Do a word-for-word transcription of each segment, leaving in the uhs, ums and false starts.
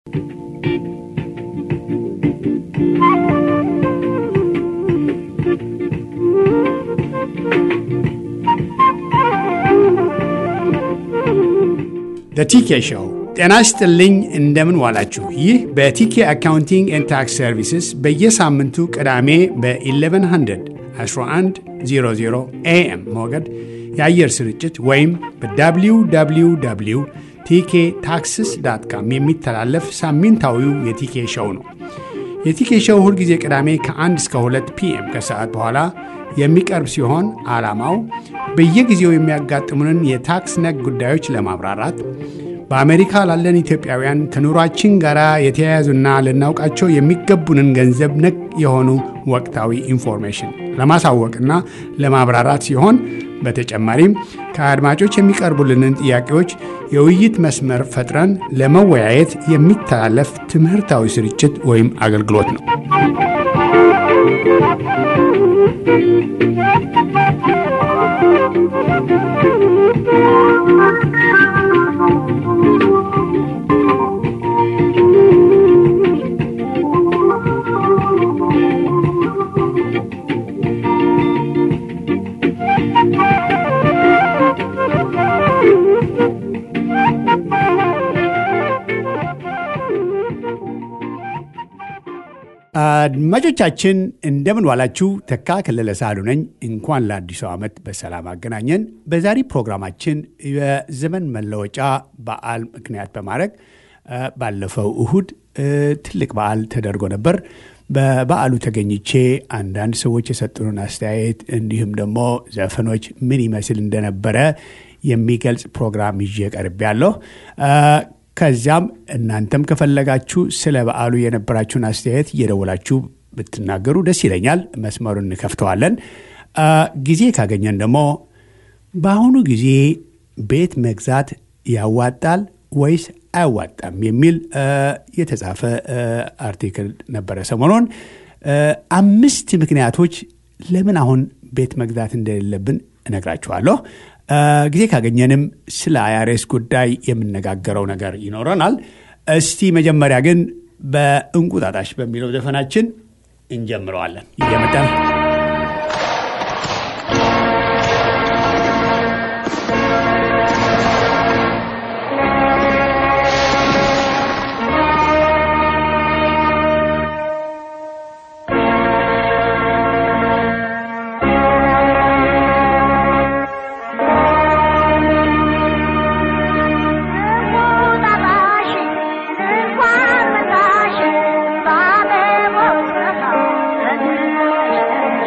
The T K Show. ጤና ይስጥልኝ እንደምን ዋላችሁ። ይህ በቲኬ አካውንቲንግ ኤንድ ታክስ ሰርቪስስ በየሳምንቱ ቅዳሜ በ1100 1100 ኤኤም ሞገድ የአየር ስርጭት ወይም በደብሊው ደብሊው ደብሊው ዶት ቲኬ ታክስስ ዶት ኮም የሚተላለፍ ሳምንታዊው የቲኬ ሾው ነው። የቲኬ ሾው ሁል ጊዜ ቅዳሜ ከአንድ እስከ ሁለት ፒኤም ከሰዓት በኋላ የሚቀርብ ሲሆን ዓላማው በየጊዜው የሚያጋጥሙንን የታክስ ነክ ጉዳዮች ለማብራራት በአሜሪካ ላለን ኢትዮጵያውያን ከኑሯችን ጋር የተያያዙና ልናውቃቸው የሚገቡንን ገንዘብ ነክ የሆኑ ወቅታዊ ኢንፎርሜሽን ለማሳወቅና ለማብራራት ሲሆን በተጨማሪም ከአድማጮች የሚቀርቡልንን ጥያቄዎች የውይይት መስመር ፈጥረን ለመወያየት የሚተላለፍ ትምህርታዊ ስርጭት ወይም አገልግሎት ነው። አድማጮቻችን እንደምን ዋላችሁ። ተካ ከለለ ሳሉ ነኝ። እንኳን ለአዲሱ ዓመት በሰላም አገናኘን። በዛሬ ፕሮግራማችን የዘመን መለወጫ በዓል ምክንያት በማድረግ ባለፈው እሁድ ትልቅ በዓል ተደርጎ ነበር። በበዓሉ ተገኝቼ አንዳንድ ሰዎች የሰጡንን አስተያየት እንዲሁም ደግሞ ዘፈኖች ምን ይመስል እንደነበረ የሚገልጽ ፕሮግራም ይዤ ቀርቤያለሁ። ከዚያም እናንተም ከፈለጋችሁ ስለ በዓሉ የነበራችሁን አስተያየት እየደወላችሁ ብትናገሩ ደስ ይለኛል። መስመሩን እንከፍተዋለን። ጊዜ ካገኘን ደግሞ በአሁኑ ጊዜ ቤት መግዛት ያዋጣል ወይስ አያዋጣም የሚል የተጻፈ አርቲክል ነበረ ሰሞኑን። አምስት ምክንያቶች ለምን አሁን ቤት መግዛት እንደሌለብን እነግራችኋለሁ። ጊዜ ካገኘንም ስለ አይአርኤስ ጉዳይ የምነጋገረው ነገር ይኖረናል። እስቲ መጀመሪያ ግን በእንቁጣጣሽ በሚለው ዘፈናችን እንጀምረዋለን። ይየመጣል Bye.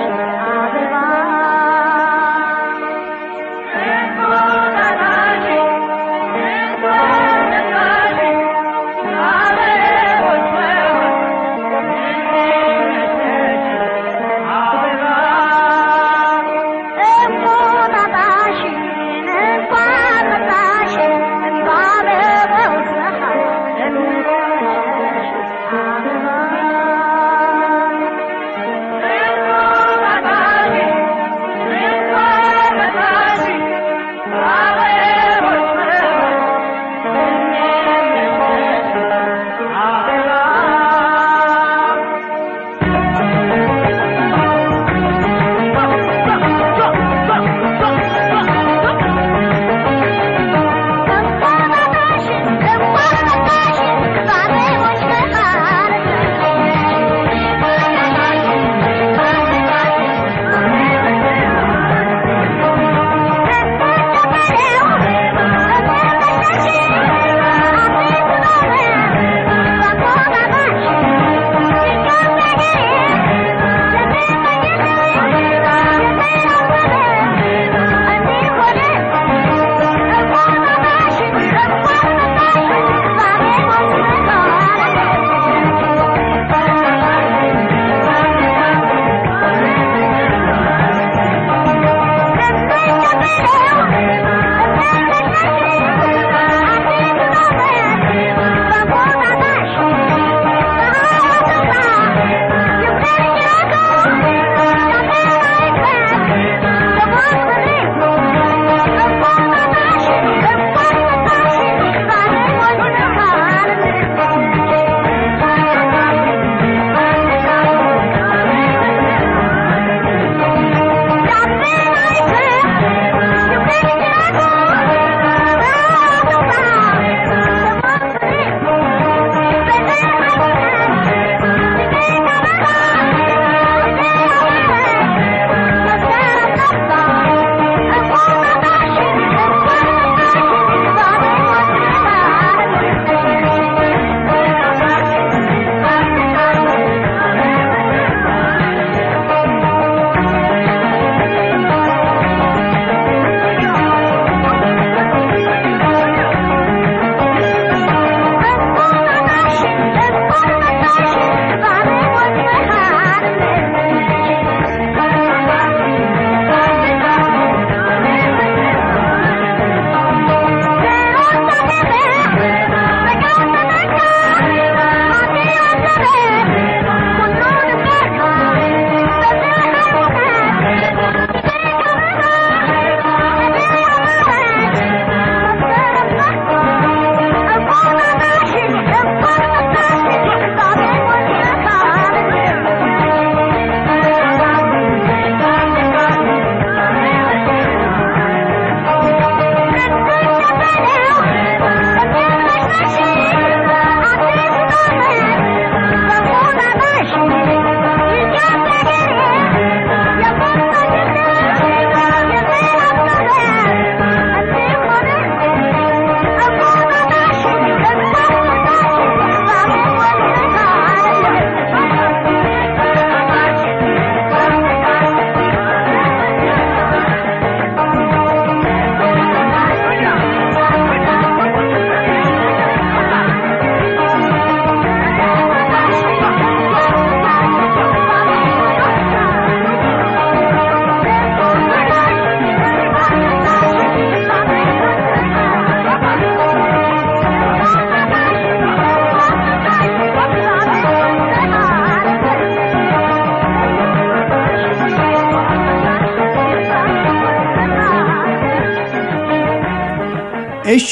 እሺ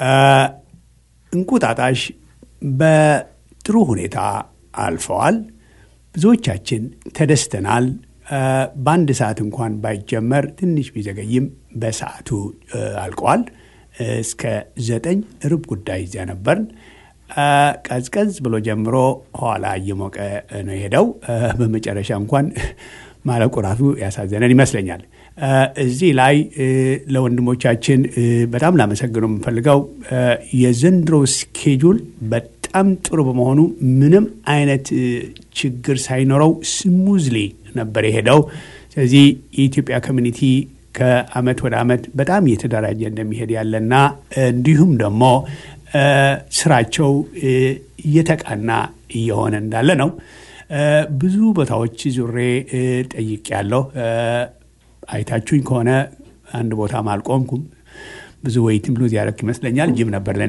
እንቁጣጣሽ በጥሩ ሁኔታ አልፈዋል። ብዙዎቻችን ተደስተናል። በአንድ ሰዓት እንኳን ባይጀመር ትንሽ ቢዘገይም በሰዓቱ አልቋል። እስከ ዘጠኝ ሩብ ጉዳይ እዚያ ነበርን። ቀዝቀዝ ብሎ ጀምሮ ኋላ እየሞቀ ነው የሄደው። በመጨረሻ እንኳን ማለቁ ራሱ ያሳዘነን ይመስለኛል። እዚህ ላይ ለወንድሞቻችን በጣም ላመሰግነው የምፈልገው የዘንድሮ ስኬጁል በጣም ጥሩ በመሆኑ ምንም አይነት ችግር ሳይኖረው ስሙዝሊ ነበር የሄደው። ስለዚህ የኢትዮጵያ ኮሚኒቲ ከአመት ወደ አመት በጣም እየተደራጀ እንደሚሄድ ያለና እንዲሁም ደግሞ ስራቸው እየተቃና እየሆነ እንዳለ ነው። ብዙ ቦታዎች ዙሬ ጠይቄያለሁ። አይታችሁኝ ከሆነ አንድ ቦታ ማልቆምኩም ብዙ ወይትም ብሎ ያረክ ይመስለኛል። ጅብ ነበር ለኔ።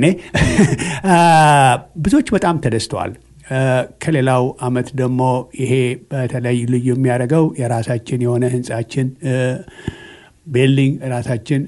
ብዙዎች በጣም ተደስተዋል። ከሌላው አመት ደግሞ ይሄ በተለይ ልዩ የሚያደርገው የራሳችን የሆነ ህንጻችን ቢልዲንግ ራሳችን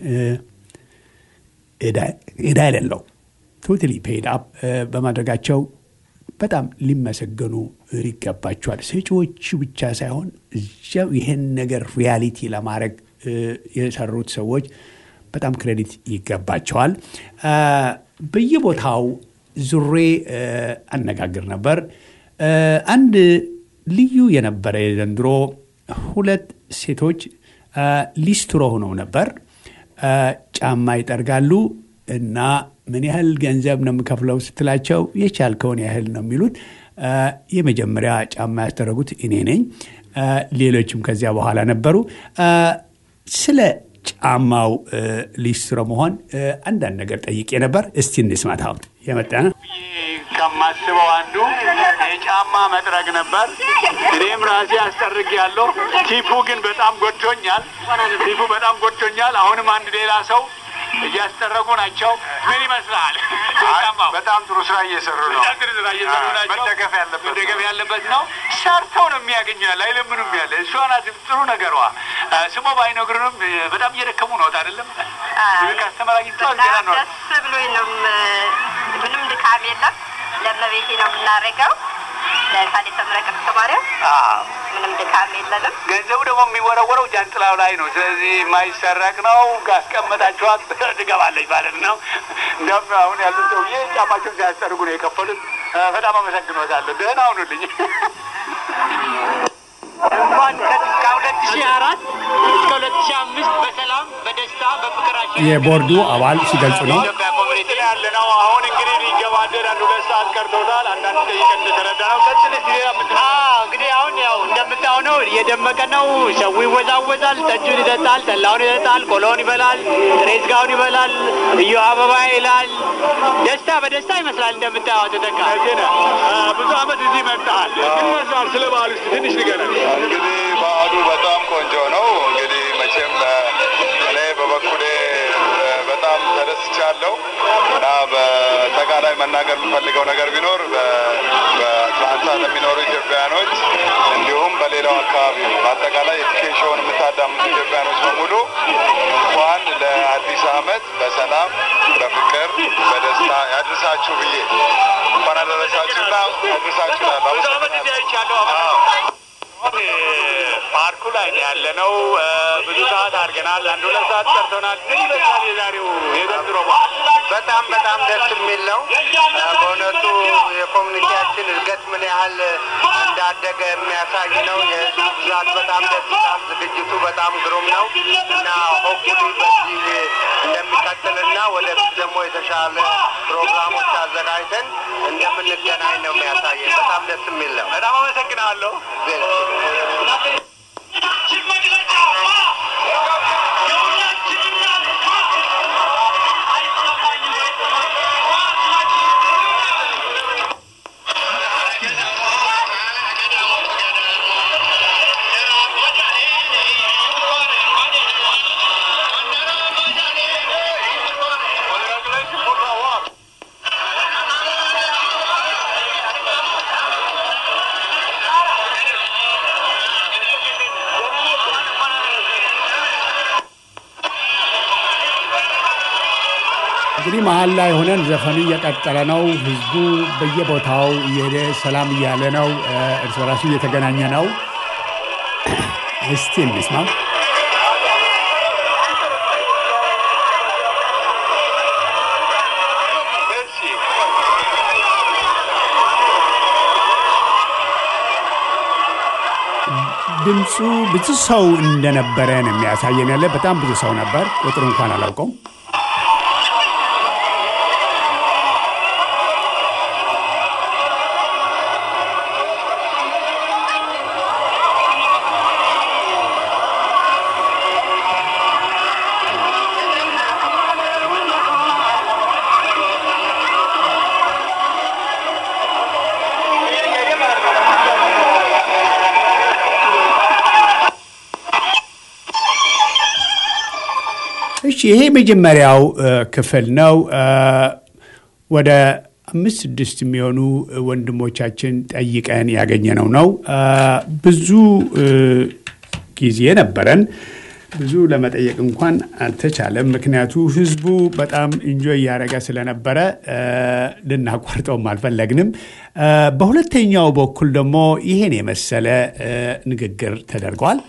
እዳ የሌለው ቶታሊ ፔይድ አፕ በማድረጋቸው በጣም ሊመሰገኑ ይገባቸዋል። ሰጪዎቹ ብቻ ሳይሆን እዚያው ይሄን ነገር ሪያሊቲ ለማድረግ የሰሩት ሰዎች በጣም ክሬዲት ይገባቸዋል። በየቦታው ዙሬ አነጋግር ነበር። አንድ ልዩ የነበረ ዘንድሮ ሁለት ሴቶች ሊስትሮ ሆነው ነበር። ጫማ ይጠርጋሉ እና ምን ያህል ገንዘብ ነው የምከፍለው ስትላቸው የቻልከውን ያህል ነው የሚሉት። የመጀመሪያ ጫማ ያስደረጉት እኔ ነኝ። ሌሎችም ከዚያ በኋላ ነበሩ። ስለ ጫማው ሊስትሮ መሆን አንዳንድ ነገር ጠይቄ ነበር። እስቲ እንስማታው። የመጣና ከማስበው አንዱ የጫማ መጥረግ ነበር። እኔም ራሴ አስጠርግ ያለው ቲፑ ግን በጣም ጎድቶኛል። ቲፑ በጣም ጎድቶኛል። አሁንም አንድ ሌላ ሰው እያስጠረጉ ናቸው። ምን ይመስላል? በጣም ጥሩ ስራ እየሰሩ ነው። መደገፍ ያለበት መደገፍ ያለበት ነው። ሰርተው ነው የሚያገኙት። አይለምኑም ያለ እሷ ናት ጥሩ ነገሯ። ስሞ ባይነግሩንም በጣም እየደከሙ ነው አይደለም? ካስተማራጊ ታውቃለህ ነው። ደስ ብሎኝ ነው። ምንም ድካም የለም። ለመቤቴ ነው የምናረጋው። ለሳሌ ተመረቀ ተማሪያ አዎ ምንም ድካም የለም። ገንዘቡ ደግሞ የሚወረወረው ጃንጥላው ላይ ነው። ስለዚህ የማይሰረቅ ነው። ካስቀመጣችኋት ትገባለች ማለት ነው። እንደውም አሁን ያሉት ሰውዬ ጫማቸውን ሲያስጠርጉ ነው የከፈሉት። በጣም አመሰግናለሁ። ደህና ሁኑልኝ። እንኳን ከሁለት ሺህ አራት እስከ ሁለት ሺህ አምስት በሰላም በደስታ በፍቅራችን የቦርዱ አባል ሲገልጹ ነው ያለነው። አሁን እንግዲህ ሊገባደድ አንድ ሁለት ሰዓት ቀርቶታል። አንዳንድ ጠይቀን እንደተረዳነው ቀጥልስ ዲያ እንግዲህ አሁን ያው እንደምታው ነው እየደመቀ ነው። ሰው ይወዛወዛል፣ ጠጁን ይጠጣል፣ ጠላውን ይጠጣል፣ ቆሎውን ይበላል፣ ሬዝጋውን ይበላል፣ እዩ አበባ ይላል። ደስታ በደስታ ይመስላል እንደምታው ተደካ እጀና ብዙ አመት እዚህ መጣል ይመስላል። ስለ በዓሉ ትንሽ ንገረን። እንግዲህ በዓሉ በጣም ቆንጆ ነው። እንግዲህ መቼም እኔ በበኩሌ በጣም ተደስቻለሁ እና በተቃላይ መናገር የምፈልገው ነገር ቢኖር በአትላንታ ለሚኖሩ ኢትዮጵያኖች እንዲሁም በሌላው አካባቢ በአጠቃላይ ኤዱኬሽን የምታዳምጡ ኢትዮጵያኖች በሙሉ እንኳን ለአዲስ ዓመት በሰላም በፍቅር በደስታ ያድርሳችሁ ብዬ እንኳን አደረሳችሁና አድርሳችሁ ፓርኩ ላይ ያለነው ብዙ ሰዓት አድርገናል። አንድ ሁለት ሰዓት ቀርቶናል። ግን ይበቃል። የዛሬው የዘንድሮ በጣም በጣም ደስ የሚል ነው። በእውነቱ የኮሚኒቲያችን እድገት ምን ያህል እንዳደገ የሚያሳይ ነው። የህዝቡ ብዛት በጣም ደስ ይላል። ዝግጅቱ በጣም ግሩም ነው እና ሆፕፉሊ በዚህ እንደሚቀጥልና ወደፊት ደግሞ የተሻለ ፕሮግራሞች አዘጋጅተን እንደምንገናኝ ነው የሚያሳየን። በጣም ደስ የሚል ነው። በጣም አመሰግናለሁ። እንግዲህ መሀል ላይ ሆነን ዘፈኑ እየቀጠለ ነው። ህዝቡ በየቦታው እየሄደ ሰላም እያለ ነው። እርስ በራሱ እየተገናኘ ነው። እስቲ እንስማ። ድምፁ ብዙ ሰው እንደነበረ ነው የሚያሳየን ያለ። በጣም ብዙ ሰው ነበር። ቁጥሩ እንኳን አላውቀውም። ይሄ መጀመሪያው ክፍል ነው። ወደ አምስት ስድስት የሚሆኑ ወንድሞቻችን ጠይቀን ያገኘነው ነው። ብዙ ጊዜ ነበረን። ብዙ ለመጠየቅ እንኳን አልተቻለም። ምክንያቱ ህዝቡ በጣም ኢንጆይ ያደረገ ስለነበረ ልናቋርጠውም አልፈለግንም። በሁለተኛው በኩል ደግሞ ይሄን የመሰለ ንግግር ተደርጓል።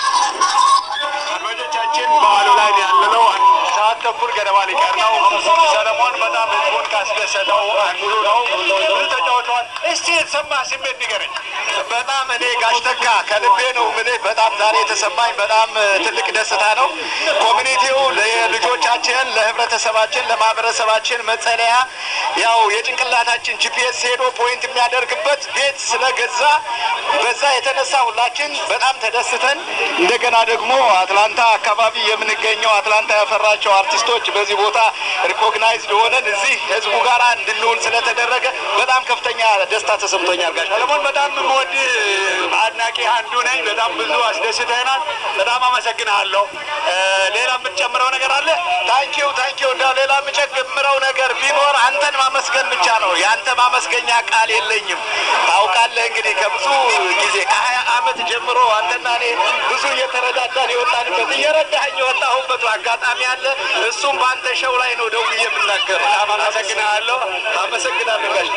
ተኩል ገደማ ሊቀር ነው። ሰለሞን በጣም ህዝቡን ካስደሰተው አንዱ ነው። ብዙ ተጫውተዋል። እስቲ የተሰማ ስሜት ንገረኝ። በጣም እኔ ጋሽ ተካ ከልቤ ነው የምልህ። በጣም ዛሬ የተሰማኝ በጣም ትልቅ ደስታ ነው። ኮሚኒቲው ለልጆቻችን፣ ለህብረተሰባችን፣ ለማህበረሰባችን መጸለያ ያው የጭንቅላታችን ጂፒኤስ ሄዶ ፖይንት የሚያደርግበት ቤት ስለገዛ በዛ የተነሳ ሁላችን በጣም ተደስተን እንደገና ደግሞ አትላንታ አካባቢ የምንገኘው አትላንታ ያፈራቸው አርቲስቶች በዚህ ቦታ ሪኮግናይዝድ ሆነን እዚህ ህዝቡ ጋር እንድንውል ስለተደረገ በጣም ከፍተኛ ደስታ ተሰምቶኛል። ጋሽ ሰለሞን በጣም የምወድ አድናቂ አንዱ ነኝ። በጣም ብዙ አስደስተናል። በጣም አመሰግናለሁ። ሌላ የምትጨምረው ነገር አለ? ታንኪዩ ታንኪዩ። እንዳው ሌላ የምጨምረው ነገር ቢኖር አንተን ማመስገን ብቻ ነው። ያንተ ማመስገኛ ቃል የለኝም። ታውቃለህ እንግዲህ ከብዙ ጊዜ ከሀያ አመት ጀምሮ አንተና እኔ ብዙ እየተረዳዳን የወጣንበት እየረዳኸኝ የወጣሁበት አጋጣሚ አለ። እሱም በአንተ ሸው ላይ ነው ደውዬ የምናገር። አመሰግናለሁ። አመሰግናለሁ ጋሽ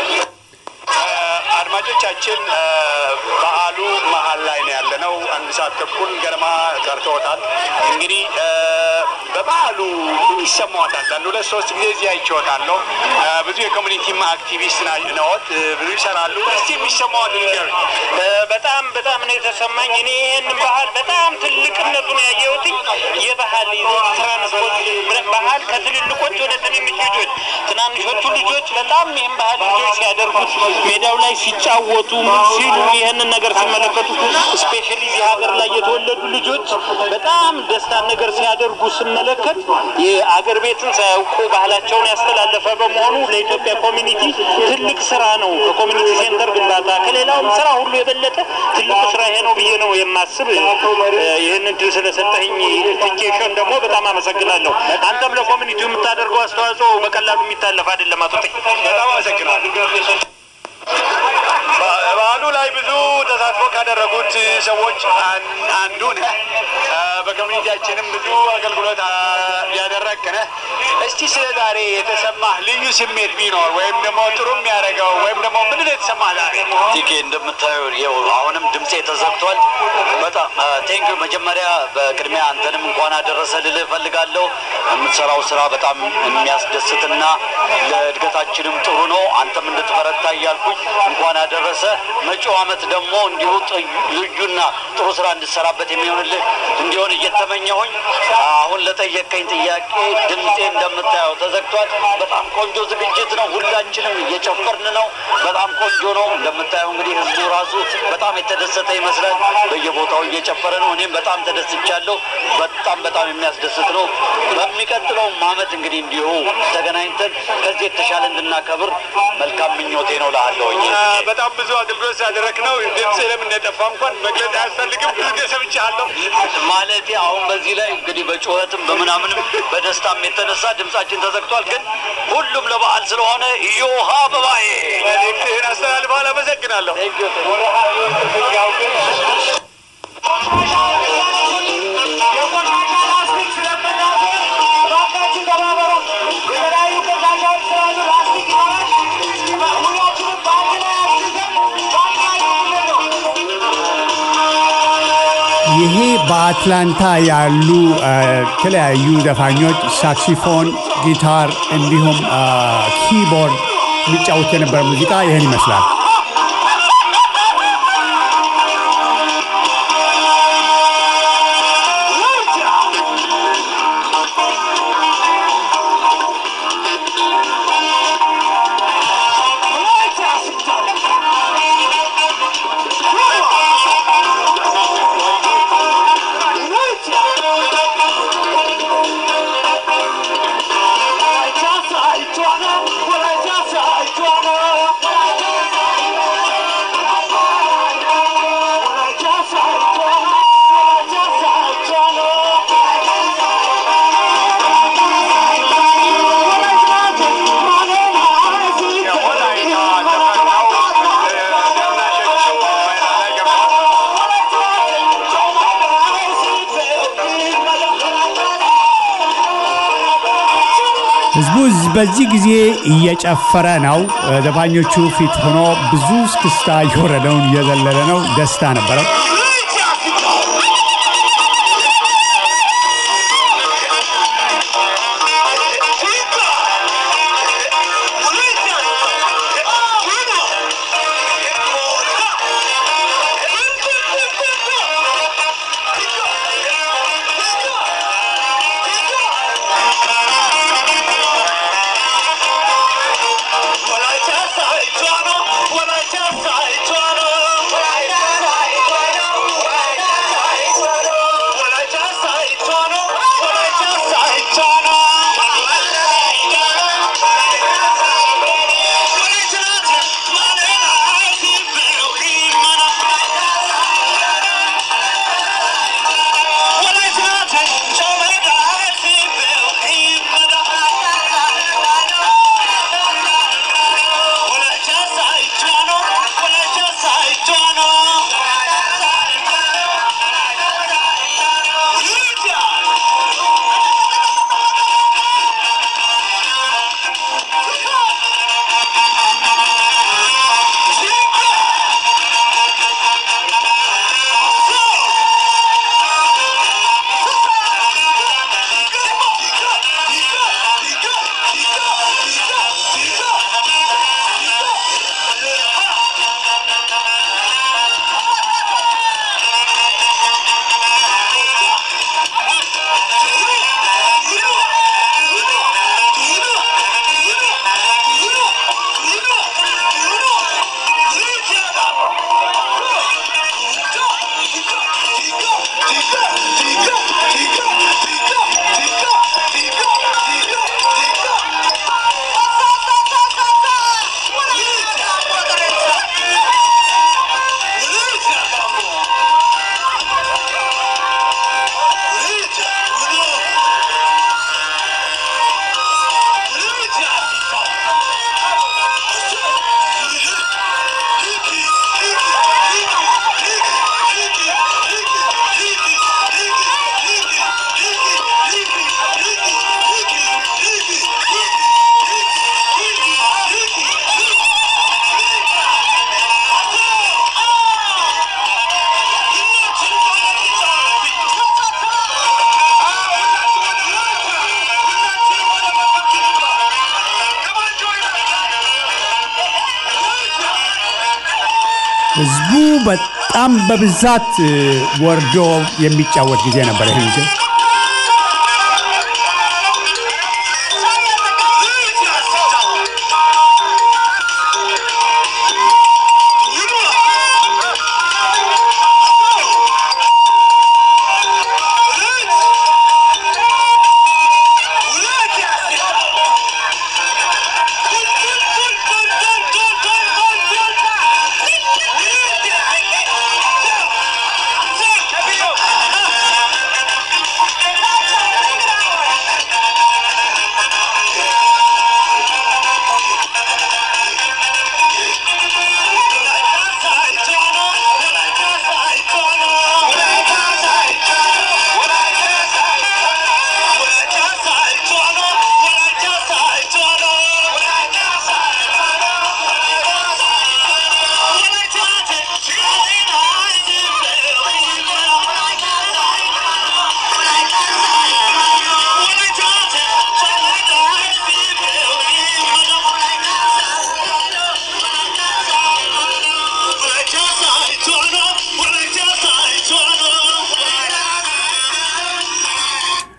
አድማጮቻችን በዓሉ መሀል ላይ ነው ያለነው። አንድ ሰዓት ተኩል ገደማ ቀርቶታል። እንግዲህ በበዓሉ ምን ይሰማዎታል? አንድ ሁለት ሶስት ጊዜ እዚህ አይቼዎታለሁ። ብዙ የኮሚኒቲ አክቲቪስት ነዎት፣ ብዙ ይሰራሉ። እስቲ የሚሰማዎት ነገር? በጣም በጣም ነው የተሰማኝ። እኔ ይህንን ባህል በጣም ትልቅነቱን ያየሁት የባህል ትራንስፖርት ባህል ከትልልቆች ወደ ትንንሽ ልጆች፣ ትናንሾቹ ልጆች በጣም ይህን ባህል ልጆች ሲያደርጉት ሜዳው ላይ ሲጫወቱ ምን ሲሉ ይህንን ነገር ሲመለከቱ ስፔሻሊ እዚህ ሀገር ላይ የተወለዱ ልጆች በጣም ደስታን ነገር ሲያደርጉ ስመለከት የአገር ቤትን ሳያውቁ ባህላቸውን ያስተላለፈ በመሆኑ ለኢትዮጵያ ኮሚኒቲ ትልቅ ስራ ነው። ከኮሚኒቲ ሴንተር ግንባታ ከሌላውም ስራ ሁሉ የበለጠ ትልቅ ስራ ይሄ ነው ብዬ ነው የማስብ። ይህንን ድል ስለሰጠኝ ኢንቪቴሽን ደግሞ በጣም አመሰግናለሁ። አንተም ለኮሚኒቲው የምታደርገው አስተዋጽኦ በቀላሉ የሚታለፍ አይደለም። አቶ ጥቅ በጣም አመሰግናለሁ። በዓሉ ላይ ብዙ ተሳትፎ ካደረጉት ሰዎች አንዱ ነህ። በኮሚኒቲያችንም ብዙ አገልግሎት ያደረግክ ነህ። እስቲ ስለ ዛሬ የተሰማህ ልዩ ስሜት ቢኖር ወይም ደግሞ ጥሩ የሚያደርገው ወይም ደግሞ ምን የተሰማህ ዛሬ? ቲኬ እንደምታየው ይኸው አሁንም ድምጼ ተዘግቷል። በጣም ቴንኪው። መጀመሪያ በቅድሚያ አንተንም እንኳን አደረሰ ልልህ እፈልጋለሁ። የምትሰራው ስራ በጣም የሚያስደስትና ለእድገታችንም ጥሩ ነው። አንተም እንድትበረታ እያልኩኝ እንኳን አደረሰ። መጪው ዓመት ደግሞ እንዲሁ ልዩና ጥሩ ስራ እንድትሰራበት የሚሆንልህ እንዲሆን እየተመኘሁኝ አሁን ለጠየቀኝ ጥያቄ ድምጼ እንደምታየው ተዘግቷል። በጣም ቆንጆ ዝግጅት ነው። ሁላችንም እየጨፈርን ነው። በጣም ቆንጆ ነው። እንደምታየው እንግዲህ ህዝቡ ራሱ በጣም የተደሰተ ይመስላል። በየቦታው እየጨፈረ ነው። እኔም በጣም ተደስቻለሁ። በጣም በጣም የሚያስደስት ነው። በሚቀጥለው ዓመት እንግዲህ እንዲሁ ተገናኝተን ከዚህ የተሻለ እንድናከብር መልካም ምኞቴ ነው ላለው። በጣም ብዙ አገልግሎት ያደረክነው ድምጽ ለምን እንደጠፋ እንኳን መግለጽ አያስፈልግም። ብዙ ተሰብቻለሁ ማለት አሁን በዚህ ላይ እንግዲህ በጩኸትም በመናምንም በደስታም የተነሳ ድምጻችን ተዘግቷል። ግን ሁሉም ለበዓል ስለሆነ ዮሃ በባዬ መልእክትህን አስተላልፈሃል። አመሰግናለሁ። Thank you. ይሄ በአትላንታ ያሉ የተለያዩ ዘፋኞች ሳክሲፎን፣ ጊታር እንዲሁም ኪቦርድ የሚጫወቱ የነበረ ሙዚቃ ይህን ይመስላል። ህዝቡ በዚህ ጊዜ እየጨፈረ ነው። ዘፋኞቹ ፊት ሆኖ ብዙ እስክስታ እየወረደውን እየዘለለ ነው። ደስታ ነበረው። ህዝቡ በጣም በብዛት ወርዶ የሚጫወት ጊዜ ነበር ይሄ ጊዜ።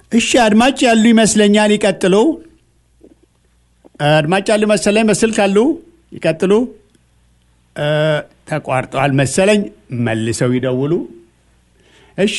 እሺ አድማጭ ያሉ ይመስለኛል ይቀጥሉ አድማጭ ያሉ መሰለኝ በስልክ አሉ ይቀጥሉ ተቋርጧል መሰለኝ መልሰው ይደውሉ እሺ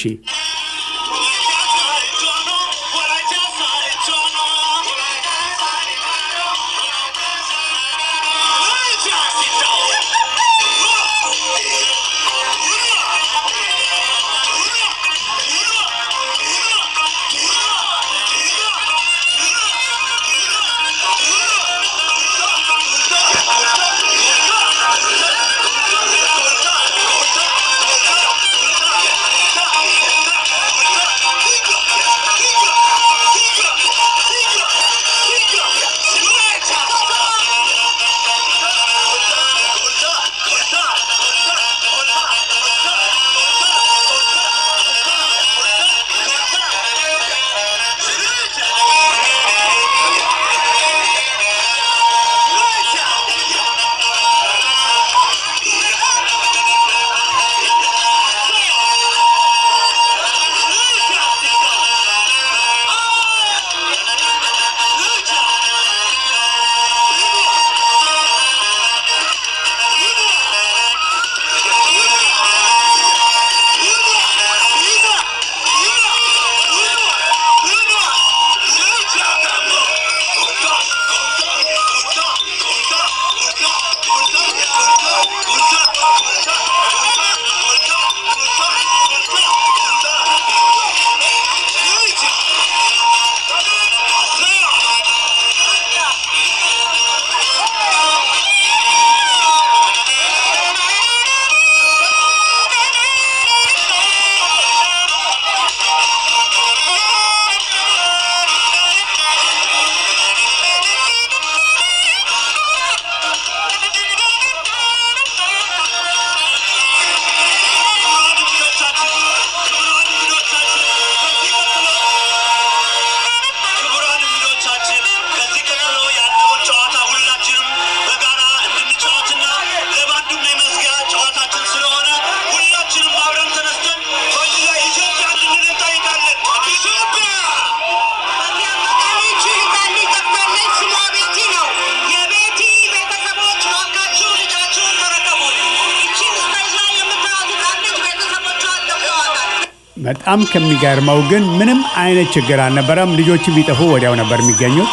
በጣም ከሚገርመው ግን ምንም አይነት ችግር አልነበረም ልጆቹ ቢጠፉ ወዲያው ነበር የሚገኙት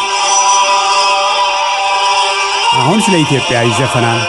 አሁን ስለ ኢትዮጵያ ይዘፈናል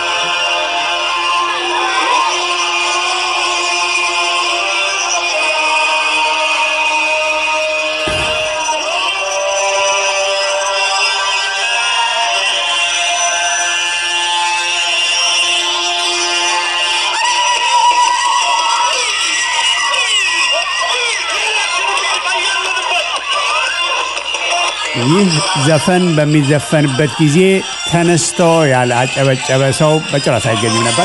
ይህ ዘፈን በሚዘፈንበት ጊዜ ተነስቶ ያለ አጨበጨበ ሰው በጭራሽ አይገኝም ነበር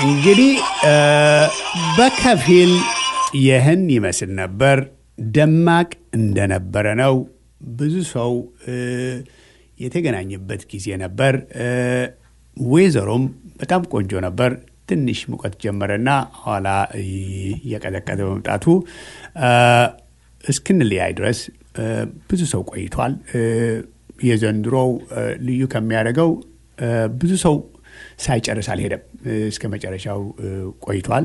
እንግዲህ በከፊል ይህን ይመስል ነበር። ደማቅ እንደነበረ ነው። ብዙ ሰው የተገናኘበት ጊዜ ነበር። ወይዘሮም በጣም ቆንጆ ነበር። ትንሽ ሙቀት ጀመረና ኋላ እየቀዘቀዘ በመምጣቱ እስክንለያይ ድረስ ብዙ ሰው ቆይቷል። የዘንድሮው ልዩ ከሚያደርገው ብዙ ሰው ሳይጨርስ አልሄደም። እስከ መጨረሻው ቆይቷል።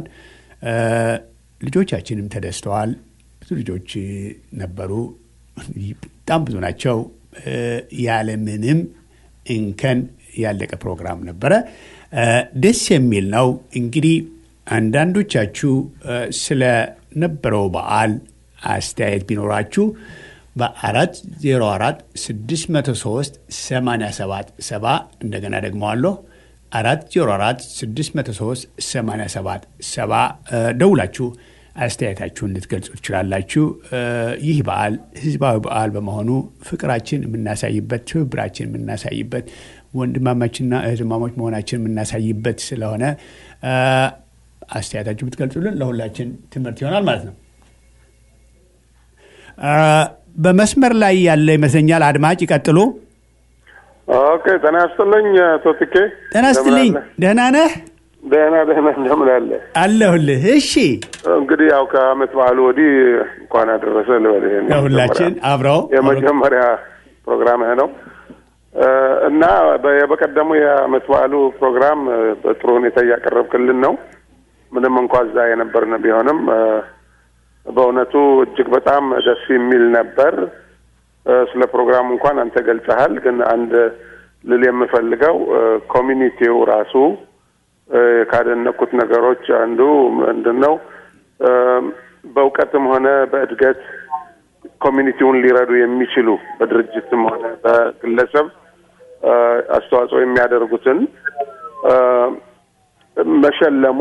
ልጆቻችንም ተደስተዋል። ብዙ ልጆች ነበሩ። በጣም ብዙ ናቸው። ያለምንም እንከን ያለቀ ፕሮግራም ነበረ። ደስ የሚል ነው። እንግዲህ አንዳንዶቻችሁ ስለ ነበረው በዓል አስተያየት ቢኖራችሁ በአራት ዜሮ አራት ስድስት መቶ ሶስት ሰማንያ ሰባት ሰባ እንደገና ደግሞ አለሁ አራት ዜሮ አራት ስድስት መቶ ሶስት ሰማንያ ሰባት ሰባ ደውላችሁ አስተያየታችሁን ልትገልጹ ትችላላችሁ። ይህ በዓል ህዝባዊ በዓል በመሆኑ ፍቅራችን የምናሳይበት፣ ትብብራችን የምናሳይበት፣ ወንድማማችንና እህትማማች መሆናችን የምናሳይበት ስለሆነ አስተያየታችሁ ብትገልጹልን ለሁላችን ትምህርት ይሆናል ማለት ነው። በመስመር ላይ ያለ ይመስለኛል አድማጭ ይቀጥሉ። ኦኬ ጤና ይስጥልኝ ቶቲኬ። ጤና ይስጥልኝ። ደህና ነህ? ደህና ደህና እንደምን አለ? አለሁልህ። እሺ እንግዲህ ያው ከዓመት በዓሉ ወዲህ እንኳን አደረሰ ልበልህ። ለሁላችን አብረው የመጀመሪያ ፕሮግራምህ ነው እና በቀደሙ የዓመት በዓሉ ፕሮግራም በጥሩ ሁኔታ እያቀረብክልን ነው። ምንም እንኳን እዛ የነበርን ቢሆንም በእውነቱ እጅግ በጣም ደስ የሚል ነበር። ስለ ፕሮግራሙ እንኳን አንተ ገልጸሃል። ግን አንድ ልል የምፈልገው ኮሚኒቲው ራሱ ካደነቁት ነገሮች አንዱ ምንድነው በእውቀትም ሆነ በእድገት ኮሚኒቲውን ሊረዱ የሚችሉ በድርጅትም ሆነ በግለሰብ አስተዋጽኦ የሚያደርጉትን መሸለሙ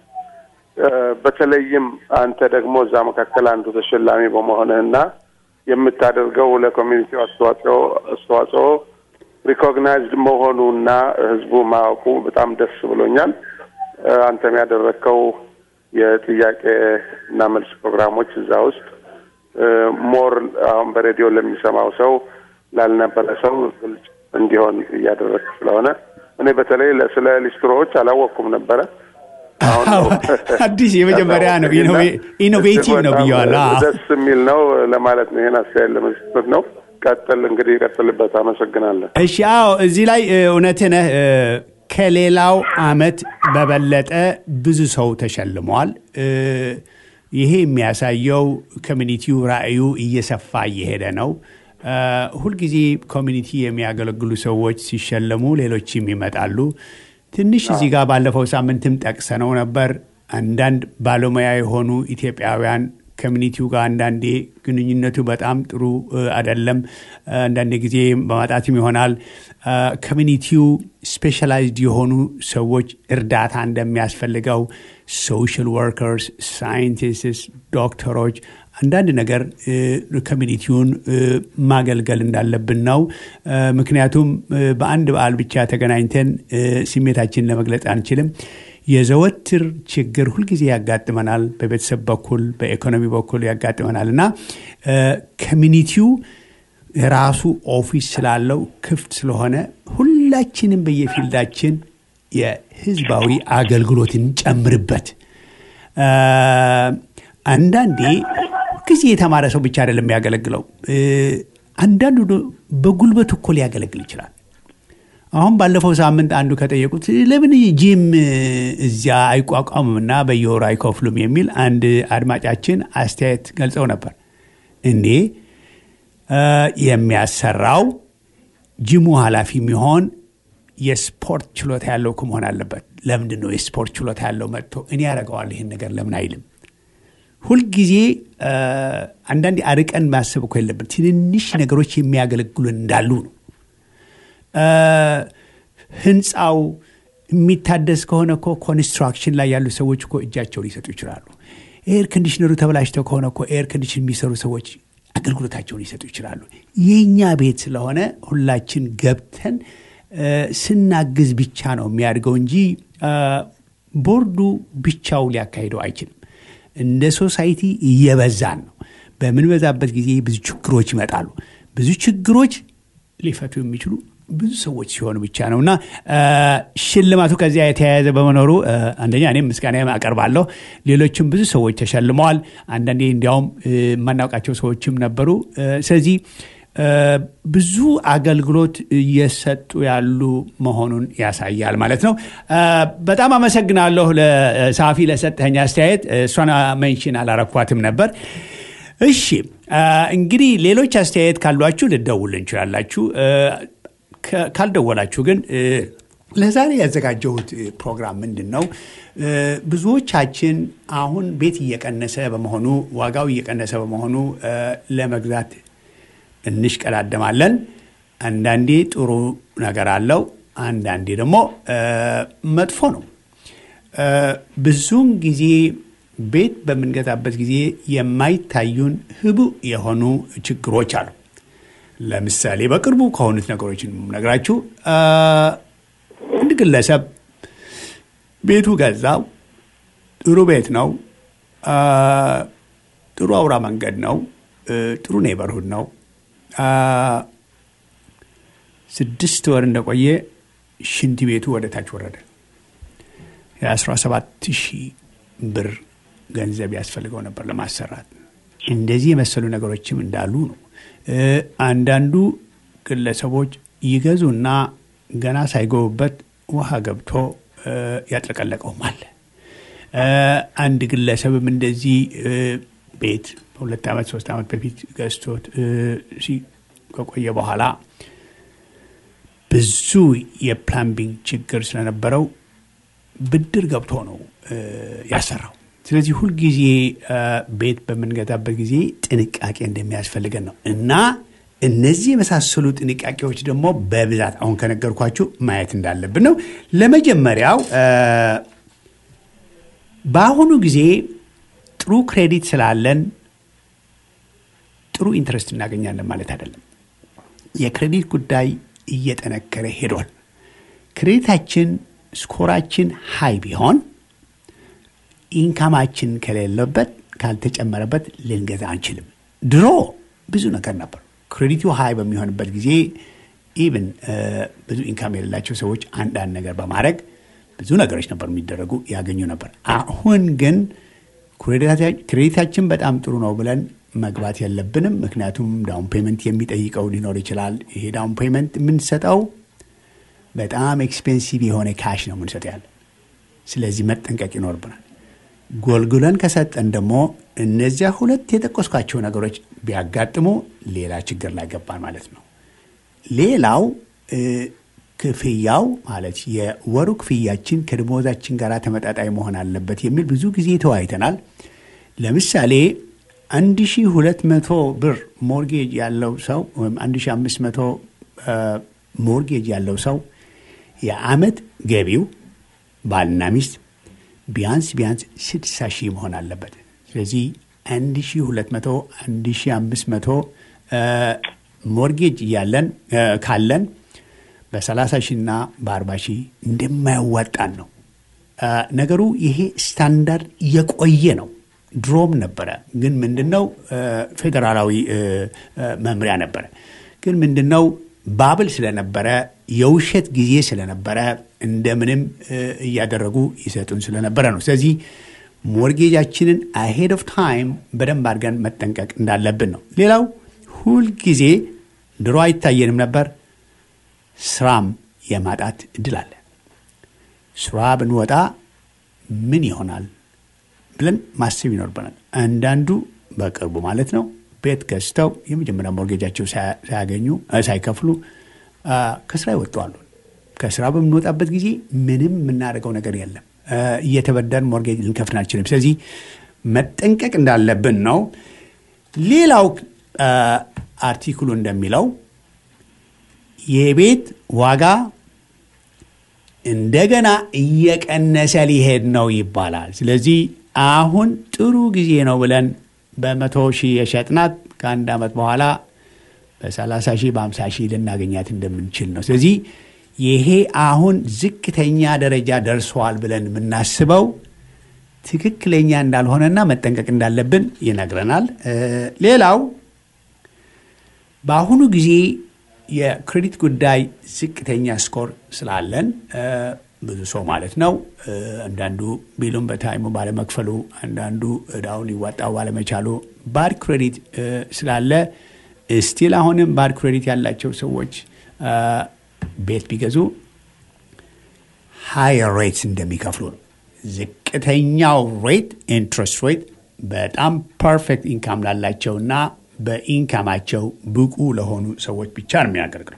በተለይም አንተ ደግሞ እዛ መካከል አንዱ ተሸላሚ በመሆንህና የምታደርገው ለኮሚኒቲው አስተዋጽኦ አስተዋጽኦ ሪኮግናይዝድ መሆኑና ህዝቡ ማወቁ በጣም ደስ ብሎኛል። አንተም ያደረከው የጥያቄ እና መልስ ፕሮግራሞች እዛ ውስጥ ሞር አሁን በሬዲዮ ለሚሰማው ሰው ላልነበረ ሰው ግልጽ እንዲሆን እያደረክ ስለሆነ እኔ በተለይ ስለ ሊስትሮዎች አላወቅኩም ነበረ። አዲስ የመጀመሪያ ነው። ኢኖቬቲቭ ነው ብያለሁ። ደስ የሚል ነው ለማለት ነው። ይሄን አስተያየት ለመስጠት ነው። ቀጥል እንግዲህ ቀጥልበት። አመሰግናለሁ። እሺ አዎ እዚህ ላይ እውነትህ ነህ። ከሌላው አመት በበለጠ ብዙ ሰው ተሸልሟል። ይሄ የሚያሳየው ኮሚኒቲው ራእዩ እየሰፋ እየሄደ ነው። ሁልጊዜ ኮሚኒቲ የሚያገለግሉ ሰዎች ሲሸለሙ ሌሎችም ይመጣሉ። ትንሽ እዚህ ጋር ባለፈው ሳምንትም ጠቅሰነው ነበር። አንዳንድ ባለሙያ የሆኑ ኢትዮጵያውያን ኮሚኒቲው ጋር አንዳንዴ ግንኙነቱ በጣም ጥሩ አይደለም። አንዳንድ ጊዜ በማጣትም ይሆናል። ኮሚኒቲው ስፔሻላይዝድ የሆኑ ሰዎች እርዳታ እንደሚያስፈልገው ሶሻል ወርከርስ፣ ሳይንቲስትስ፣ ዶክተሮች አንዳንድ ነገር ኮሚኒቲውን ማገልገል እንዳለብን ነው። ምክንያቱም በአንድ በዓል ብቻ ተገናኝተን ስሜታችንን ለመግለጽ አንችልም። የዘወትር ችግር ሁልጊዜ ያጋጥመናል። በቤተሰብ በኩል በኢኮኖሚ በኩል ያጋጥመናል እና ኮሚኒቲው ራሱ ኦፊስ ስላለው ክፍት ስለሆነ ሁላችንም በየፊልዳችን የህዝባዊ አገልግሎትን ጨምርበት። አንዳንዴ ጊዜ የተማረ ሰው ብቻ አይደለም የሚያገለግለው። አንዳንዱ በጉልበት እኮ ሊያገለግል ይችላል። አሁን ባለፈው ሳምንት አንዱ ከጠየቁት ለምን ጂም እዚያ አይቋቋምምና በየወሩ አይከፍሉም የሚል አንድ አድማጫችን አስተያየት ገልጸው ነበር። እንዴ የሚያሰራው ጂሙ ኃላፊ የሚሆን የስፖርት ችሎታ ያለው ከመሆን አለበት። ለምንድን ነው የስፖርት ችሎታ ያለው መጥቶ እኔ ያደርገዋለሁ ይሄን ነገር ለምን አይልም? ሁልጊዜ አንዳንዴ አርቀን ማሰብ እኮ የለብን። ትንንሽ ነገሮች የሚያገለግሉን እንዳሉ ነው። ህንጻው የሚታደስ ከሆነ እኮ ኮንስትራክሽን ላይ ያሉ ሰዎች እኮ እጃቸውን ሊሰጡ ይችላሉ። ኤር ኮንዲሽነሩ ተበላሽቶ ከሆነ እኮ ኤር ኮንዲሽን የሚሰሩ ሰዎች አገልግሎታቸውን ሊሰጡ ይችላሉ። የኛ ቤት ስለሆነ ሁላችን ገብተን ስናግዝ ብቻ ነው የሚያድገው እንጂ ቦርዱ ብቻው ሊያካሂደው አይችልም። እንደ ሶሳይቲ እየበዛን ነው። በምንበዛበት ጊዜ ብዙ ችግሮች ይመጣሉ። ብዙ ችግሮች ሊፈቱ የሚችሉ ብዙ ሰዎች ሲሆኑ ብቻ ነውና ሽልማቱ ከዚያ የተያያዘ በመኖሩ አንደኛ እኔም ምስጋና አቀርባለሁ። ሌሎችም ብዙ ሰዎች ተሸልመዋል። አንዳንዴ እንዲያውም የማናውቃቸው ሰዎችም ነበሩ። ስለዚህ ብዙ አገልግሎት እየሰጡ ያሉ መሆኑን ያሳያል ማለት ነው። በጣም አመሰግናለሁ ለሳፊ ለሰጠኝ አስተያየት። እሷን ሜንሽን አላረኳትም ነበር። እሺ እንግዲህ ሌሎች አስተያየት ካሏችሁ ልደውል እንችላላችሁ። ካልደወላችሁ ግን ለዛሬ ያዘጋጀሁት ፕሮግራም ምንድን ነው? ብዙዎቻችን አሁን ቤት እየቀነሰ በመሆኑ ዋጋው እየቀነሰ በመሆኑ ለመግዛት እንሽቀዳደማለን። አንዳንዴ ጥሩ ነገር አለው፣ አንዳንዴ ደግሞ መጥፎ ነው። ብዙውን ጊዜ ቤት በምንገዛበት ጊዜ የማይታዩን ህቡዕ የሆኑ ችግሮች አሉ። ለምሳሌ በቅርቡ ከሆኑት ነገሮችን ነግራችሁ አንድ ግለሰብ ቤቱ ገዛው። ጥሩ ቤት ነው፣ ጥሩ አውራ መንገድ ነው፣ ጥሩ ኔበርሁድ ነው። ስድስት ወር እንደቆየ ሽንት ቤቱ ወደ ታች ወረደ። የአስራ ሰባት ሺህ ብር ገንዘብ ያስፈልገው ነበር ለማሰራት። እንደዚህ የመሰሉ ነገሮችም እንዳሉ ነው። አንዳንዱ ግለሰቦች ይገዙና ገና ሳይገቡበት ውሃ ገብቶ ያጥለቀለቀውም አለ። አንድ ግለሰብም እንደዚህ ቤት በሁለት ዓመት ሶስት ዓመት በፊት ገዝቶት ከቆየ በኋላ ብዙ የፕላምቢንግ ችግር ስለነበረው ብድር ገብቶ ነው ያሰራው። ስለዚህ ሁልጊዜ ቤት በምንገዛበት ጊዜ ጥንቃቄ እንደሚያስፈልገን ነው እና እነዚህ የመሳሰሉ ጥንቃቄዎች ደግሞ በብዛት አሁን ከነገርኳችሁ ማየት እንዳለብን ነው። ለመጀመሪያው በአሁኑ ጊዜ ጥሩ ክሬዲት ስላለን ጥሩ ኢንትረስት እናገኛለን ማለት አይደለም። የክሬዲት ጉዳይ እየጠነከረ ሄዷል። ክሬዲታችን ስኮራችን ሃይ ቢሆን ኢንካማችን ከሌለበት ካልተጨመረበት ልንገዛ አንችልም። ድሮ ብዙ ነገር ነበር። ክሬዲቱ ሃይ በሚሆንበት ጊዜ ኢቭን ብዙ ኢንካም የሌላቸው ሰዎች አንዳንድ ነገር በማድረግ ብዙ ነገሮች ነበር የሚደረጉ ያገኙ ነበር። አሁን ግን ክሬዲታችን በጣም ጥሩ ነው ብለን መግባት የለብንም። ምክንያቱም ዳውን ፔመንት የሚጠይቀው ሊኖር ይችላል። ይሄ ዳውን ፔመንት የምንሰጠው በጣም ኤክስፔንሲቭ የሆነ ካሽ ነው የምንሰጠው ያለ። ስለዚህ መጠንቀቅ ይኖርብናል። ጎልጉለን ከሰጠን ደግሞ እነዚያ ሁለት የጠቀስኳቸው ነገሮች ቢያጋጥሙ ሌላ ችግር ላይ ገባን ማለት ነው። ሌላው ክፍያው ማለት የወሩ ክፍያችን ከደሞዛችን ጋር ተመጣጣኝ መሆን አለበት የሚል ብዙ ጊዜ ተወያይተናል። ለምሳሌ አንድ ሺህ ሁለት መቶ ብር ሞርጌጅ ያለው ሰው ወይም አንድ ሺህ አምስት መቶ ሞርጌጅ ያለው ሰው የዓመት ገቢው ባልና ሚስት ቢያንስ ቢያንስ ስድሳ ሺህ መሆን አለበት። ስለዚህ አንድ ሺህ ሁለት መቶ አንድ ሺህ አምስት መቶ ሞርጌጅ ያለን ካለን በሰላሳ ሺህና በአርባ ሺህ እንደማያዋጣን ነው ነገሩ። ይሄ ስታንዳርድ የቆየ ነው። ድሮም ነበረ፣ ግን ምንድነው ፌደራላዊ መምሪያ ነበረ። ግን ምንድነው ባብል ስለነበረ የውሸት ጊዜ ስለነበረ እንደምንም እያደረጉ ይሰጡን ስለነበረ ነው። ስለዚህ ሞርጌጃችንን አሄድ ኦፍ ታይም በደንብ አድርገን መጠንቀቅ እንዳለብን ነው። ሌላው ሁል ጊዜ ድሮ አይታየንም ነበር፣ ስራም የማጣት እድል አለ። ስራ ብንወጣ ምን ይሆናል ብለን ማሰብ ይኖርብናል። አንዳንዱ በቅርቡ ማለት ነው ቤት ገዝተው የመጀመሪያ ሞርጌጃቸው ሳያገኙ ሳይከፍሉ ከስራ ይወጣሉ። ከስራ በምንወጣበት ጊዜ ምንም የምናደርገው ነገር የለም። እየተበደርን ሞርጌጅ ልንከፍል አንችልም። ስለዚህ መጠንቀቅ እንዳለብን ነው። ሌላው አርቲክሉ እንደሚለው የቤት ዋጋ እንደገና እየቀነሰ ሊሄድ ነው ይባላል። ስለዚህ አሁን ጥሩ ጊዜ ነው ብለን በመቶ ሺህ የሸጥናት ከአንድ ዓመት በኋላ በሰላሳ ሺህ በአምሳ ሺህ ልናገኛት እንደምንችል ነው። ስለዚህ ይሄ አሁን ዝቅተኛ ደረጃ ደርሷል ብለን የምናስበው ትክክለኛ እንዳልሆነና መጠንቀቅ እንዳለብን ይነግረናል። ሌላው በአሁኑ ጊዜ የክሬዲት ጉዳይ ዝቅተኛ ስኮር ስላለን ብዙ ሰው ማለት ነው አንዳንዱ ቢሉን በታይሙ ባለመክፈሉ አንዳንዱ እዳውን ሊወጣው ባለመቻሉ ባድ ክሬዲት ስላለ ስቲል አሁንም ባድ ክሬዲት ያላቸው ሰዎች ቤት ቢገዙ ሃየር ሬትስ እንደሚከፍሉ ነው። ዝቅተኛው ሬት ኢንትረስት ሬት በጣም ፐርፌክት ኢንካም ላላቸውና በኢንካማቸው ብቁ ለሆኑ ሰዎች ብቻ ነው የሚያገለግለው።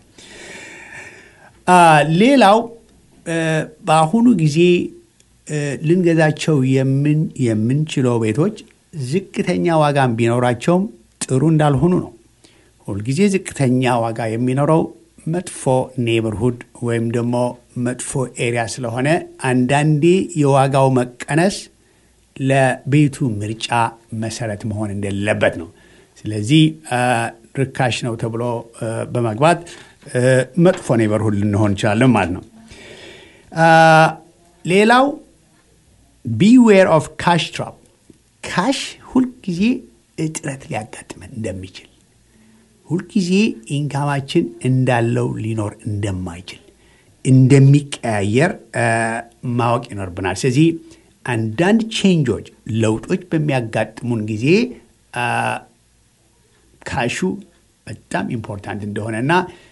ሌላው በአሁኑ ጊዜ ልንገዛቸው የምን የምንችለው ቤቶች ዝቅተኛ ዋጋም ቢኖራቸውም ጥሩ እንዳልሆኑ ነው። ሁልጊዜ ዝቅተኛ ዋጋ የሚኖረው መጥፎ ኔበርሁድ ወይም ደግሞ መጥፎ ኤሪያ ስለሆነ አንዳንዴ የዋጋው መቀነስ ለቤቱ ምርጫ መሰረት መሆን እንደሌለበት ነው። ስለዚህ ርካሽ ነው ተብሎ በመግባት መጥፎ ኔበርሁድ ልንሆን እንችላለን ማለት ነው። ሌላው ቢዌር ኦፍ ካሽ ትራፕ። ካሽ ሁልጊዜ እጥረት ሊያጋጥመን እንደሚችል ሁልጊዜ ኢንካማችን እንዳለው ሊኖር እንደማይችል እንደሚቀያየር ማወቅ ይኖርብናል። ስለዚህ አንዳንድ ቼንጆች ለውጦች በሚያጋጥሙን ጊዜ ካሹ በጣም ኢምፖርታንት እንደሆነና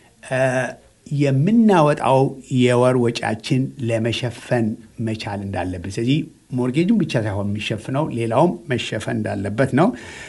የምናወጣው የወር ወጫችን ለመሸፈን መቻል እንዳለበት፣ ስለዚህ ሞርጌጁን ብቻ ሳይሆን የሚሸፍነው ሌላውም መሸፈን እንዳለበት ነው።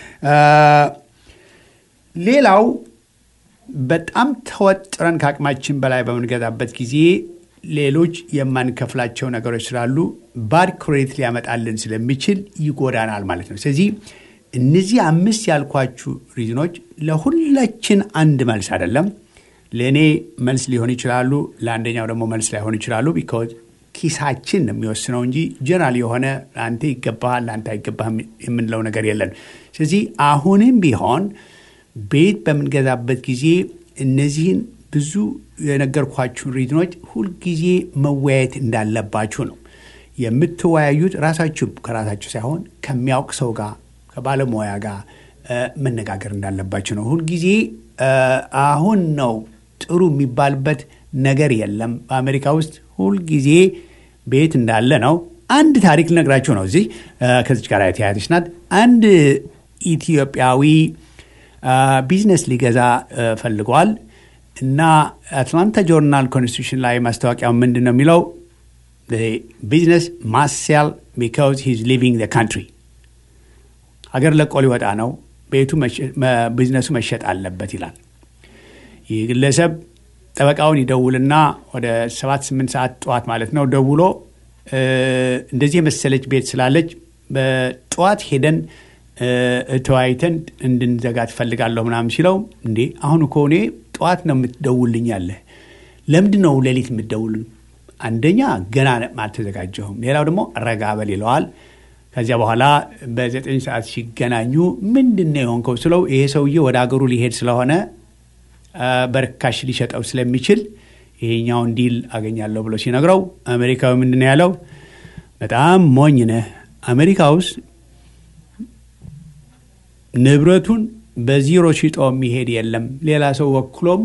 ሌላው በጣም ተወጥረን ከአቅማችን በላይ በምንገዛበት ጊዜ ሌሎች የማንከፍላቸው ነገሮች ስላሉ ባድ ክሬዲት ሊያመጣልን ስለሚችል ይጎዳናል ማለት ነው። ስለዚህ እነዚህ አምስት ያልኳችሁ ሪዝኖች ለሁላችን አንድ መልስ አይደለም። ለእኔ መልስ ሊሆን ይችላሉ፣ ለአንደኛው ደግሞ መልስ ላይሆን ይችላሉ። ቢኮዝ ኪሳችን የሚወስነው እንጂ ጀነራል የሆነ ለአንተ ይገባሃል ለአንተ አይገባህም የምንለው ነገር የለን። ስለዚህ አሁንም ቢሆን ቤት በምንገዛበት ጊዜ እነዚህን ብዙ የነገርኳችሁ ሪዝኖች ሁልጊዜ መወያየት እንዳለባችሁ ነው። የምትወያዩት ራሳችሁ ከራሳችሁ ሳይሆን ከሚያውቅ ሰው ጋር ከባለሙያ ጋር መነጋገር እንዳለባችሁ ነው። ሁልጊዜ አሁን ነው ጥሩ የሚባልበት ነገር የለም። በአሜሪካ ውስጥ ሁልጊዜ ቤት እንዳለ ነው። አንድ ታሪክ ልነግራችሁ ነው። እዚህ ከዚች ጋር የተያያዘች ናት። አንድ ኢትዮጵያዊ ቢዝነስ ሊገዛ ፈልጓል እና አትላንታ ጆርናል ኮንስቲቱሽን ላይ ማስታወቂያው ምንድን ነው የሚለው? ቢዝነስ ማስት ሴል ቢካዝ ሂዝ ሊቪንግ ዘ ካንትሪ። ሀገር ለቆ ሊወጣ ነው፣ ቤቱ ቢዝነሱ መሸጥ አለበት ይላል። ይህ ግለሰብ ጠበቃውን ይደውልና ወደ ሰባት ስምንት ሰዓት ጠዋት ማለት ነው ደውሎ እንደዚህ የመሰለች ቤት ስላለች በጠዋት ሄደን ተወያይተን እንድንዘጋ ትፈልጋለሁ ምናምን ሲለው፣ እንዴ አሁን እኮ እኔ ጠዋት ነው የምትደውልኝ ያለ፣ ለምንድን ነው ሌሊት የምትደውልኝ? አንደኛ ገና አልተዘጋጀሁም፣ ሌላው ደግሞ ረጋ በል ይለዋል። ከዚያ በኋላ በዘጠኝ ሰዓት ሲገናኙ ምንድን ነው የሆንከው ስለው፣ ይሄ ሰውዬ ወደ አገሩ ሊሄድ ስለሆነ በርካሽ ሊሸጠው ስለሚችል ይሄኛውን ዲል አገኛለሁ ብሎ ሲነግረው፣ አሜሪካዊ ምንድን ነው ያለው? በጣም ሞኝ ነህ። አሜሪካ ውስጥ ንብረቱን በዚሮ ሽጦ የሚሄድ የለም፣ ሌላ ሰው ወክሎም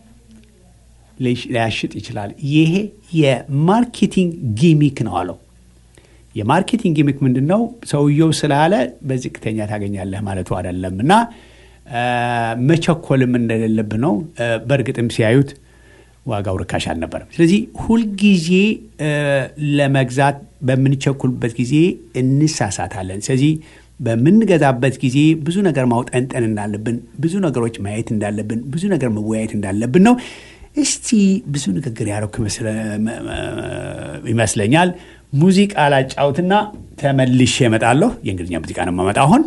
ሊያሽጥ ይችላል። ይሄ የማርኬቲንግ ጊሚክ ነው አለው። የማርኬቲንግ ጊሚክ ምንድን ነው? ሰውየው ስላለ በዝቅተኛ ታገኛለህ ማለቱ አይደለም እና መቸኮልም እንደሌለብህ ነው። በእርግጥም ሲያዩት ዋጋው ርካሽ አልነበረም። ስለዚህ ሁልጊዜ ለመግዛት በምንቸኩልበት ጊዜ እንሳሳታለን። ስለዚህ በምንገዛበት ጊዜ ብዙ ነገር ማውጠንጠን እንዳለብን፣ ብዙ ነገሮች ማየት እንዳለብን፣ ብዙ ነገር መወያየት እንዳለብን ነው። እስቲ ብዙ ንግግር ያደረኩ ይመስለኛል። ሙዚቃ ላጫውትና ተመልሼ እመጣለሁ። የእንግሊዝኛ ሙዚቃ ነው የማመጣው አሁን።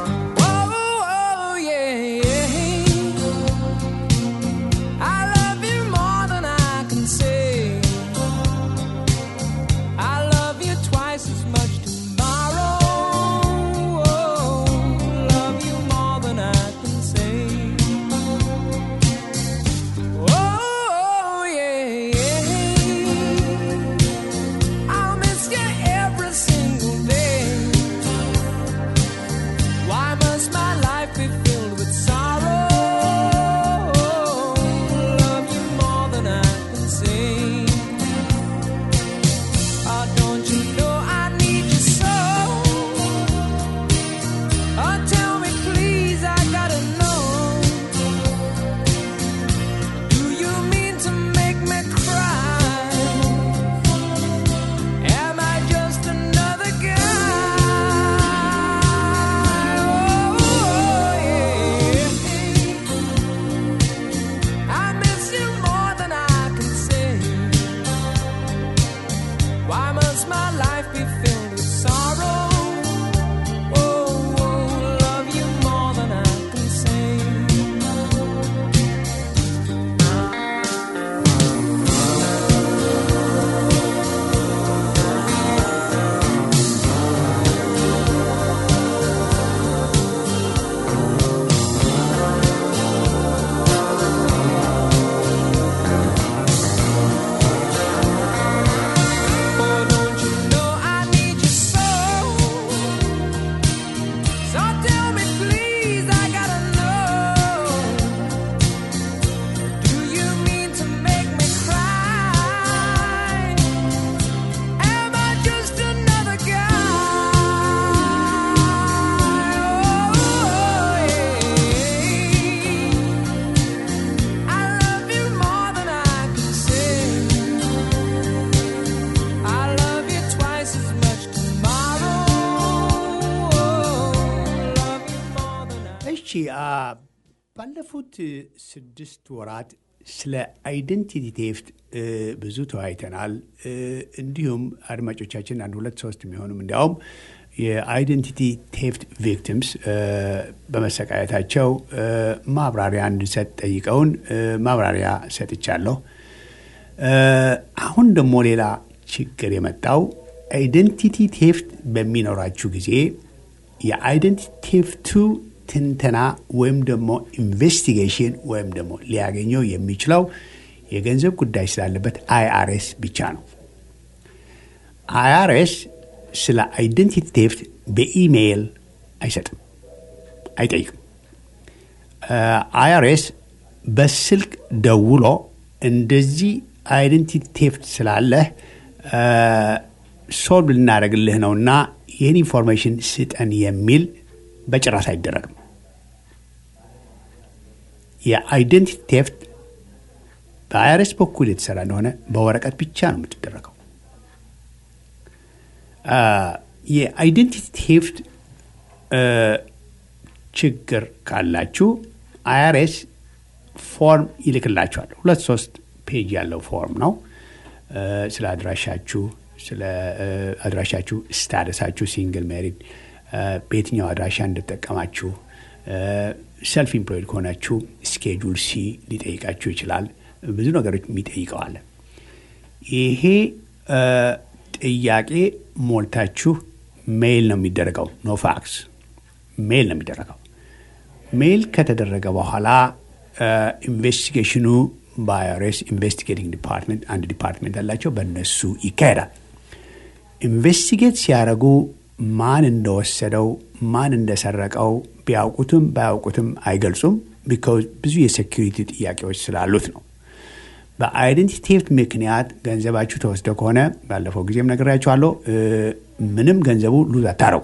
I love you. ባለፉት ስድስት ወራት ስለ አይደንቲቲ ቴፍት ብዙ ተወያይተናል። እንዲሁም አድማጮቻችን አንድ ሁለት ሶስት የሚሆኑም እንዲያውም የአይደንቲቲ ቴፍት ቪክቲምስ በመሰቃየታቸው ማብራሪያ እንድሰጥ ጠይቀውን ማብራሪያ ሰጥቻለሁ። አሁን ደግሞ ሌላ ችግር የመጣው አይደንቲቲ ቴፍት በሚኖራችሁ ጊዜ የአይደንቲቲ ቴፍቱ ትንተና ወይም ደግሞ ኢንቨስቲጌሽን ወይም ደግሞ ሊያገኘው የሚችለው የገንዘብ ጉዳይ ስላለበት አይአርኤስ ብቻ ነው። አይአርኤስ ስለ አይደንቲቲ ቴፍት በኢሜይል አይሰጥም፣ አይጠይቅም። አይአርኤስ በስልክ ደውሎ እንደዚህ አይደንቲቲ ቴፍት ስላለህ ሶልቭ ልናደርግልህ ነውና ይህን ኢንፎርሜሽን ስጠን የሚል በጭራሽ አይደረግም። የአይደንቲቲ ቴፍት በአይአርኤስ በኩል የተሰራ እንደሆነ በወረቀት ብቻ ነው የምትደረገው። የአይደንቲቲ ቴፍት ችግር ካላችሁ አይአርኤስ ፎርም ይልክላችኋል። ሁለት ሶስት ፔጅ ያለው ፎርም ነው። ስለ አድራሻችሁ ስለ አድራሻችሁ ስታተሳችሁ ሲንግል ሜሪድ በየትኛው አድራሻ እንደተጠቀማችሁ ሰልፍ ኢምፕሎይድ ከሆናችሁ ስኬጁል ሲ ሊጠይቃችሁ ይችላል። ብዙ ነገሮች የሚጠይቀዋል። ይሄ ጥያቄ ሞልታችሁ ሜይል ነው የሚደረገው፣ ኖ ፋክስ። ሜይል ነው የሚደረገው። ሜይል ከተደረገ በኋላ ኢንቨስቲጌሽኑ በአይአርኤስ ኢንቨስቲጌቲንግ ዲፓርትመንት አንድ ዲፓርትመንት አላቸው፣ በእነሱ ይካሄዳል። ኢንቨስቲጌት ሲያደርጉ ማን እንደወሰደው ማን እንደሰረቀው ቢያውቁትም ባያውቁትም አይገልጹም። ቢካዝ ብዙ የሴኪሪቲ ጥያቄዎች ስላሉት ነው። በአይደንቲቲ ቴፍት ምክንያት ገንዘባችሁ ተወስደ ከሆነ ባለፈው ጊዜም ነግሬያችኋለሁ፣ ምንም ገንዘቡ ሉዝ አታረጉ።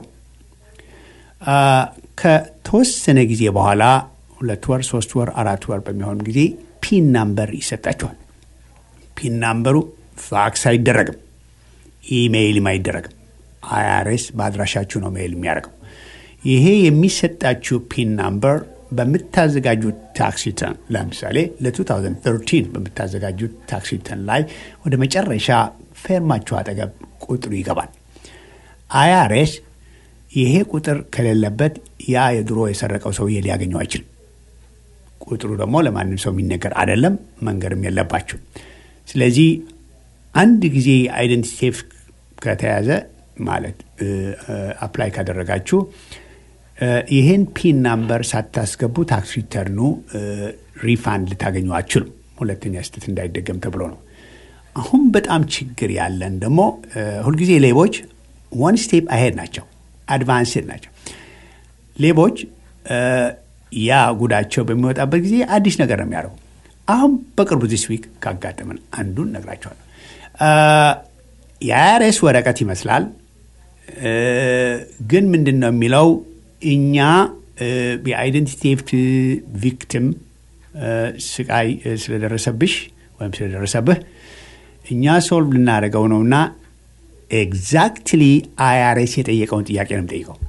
ከተወሰነ ጊዜ በኋላ ሁለት ወር ሶስት ወር አራት ወር በሚሆን ጊዜ ፒን ናምበር ይሰጣችኋል። ፒን ናምበሩ ፋክስ አይደረግም፣ ኢሜይልም አይደረግም። አይአርኤስ በአድራሻችሁ ነው ሜይል የሚያደርገው። ይሄ የሚሰጣችሁ ፒን ናምበር በምታዘጋጁት ታክስ ሪተርን ለምሳሌ ለ2013 በምታዘጋጁት ታክስ ሪተርን ላይ ወደ መጨረሻ ፌርማችሁ አጠገብ ቁጥሩ ይገባል። አይአርኤስ ይሄ ቁጥር ከሌለበት ያ የድሮ የሰረቀው ሰውዬ ሊያገኘው አይችልም። ቁጥሩ ደግሞ ለማንም ሰው የሚነገር አይደለም፣ መንገርም የለባችሁ። ስለዚህ አንድ ጊዜ አይደንቲቲ ቴፍት ከተያዘ ማለት አፕላይ ካደረጋችሁ ይሄን ፒን ናምበር ሳታስገቡ ታክስ ሪተርኑ ሪፋንድ ልታገኙ አትችሉም። ሁለተኛ ስህተት እንዳይደገም ተብሎ ነው። አሁን በጣም ችግር ያለን ደግሞ ሁልጊዜ ሌቦች ዋን ስቴፕ አሄድ ናቸው፣ አድቫንስድ ናቸው። ሌቦች ያ ጉዳቸው በሚወጣበት ጊዜ አዲስ ነገር ነው የሚያደርጉ። አሁን በቅርቡ ዚስ ዊክ ካጋጠመን አንዱን ነግራቸዋለሁ። የአይአርኤስ ወረቀት ይመስላል፣ ግን ምንድን ነው የሚለው እኛ የአይደንቲቲ ቴፍት ቪክቲም ስቃይ ስለደረሰብሽ ወይም ስለደረሰብህ እኛ ሶልቭ ልናደርገው ነውና ኤግዛክትሊ አይአርኤስ የጠየቀውን ጥያቄ ነው የምጠይቀው።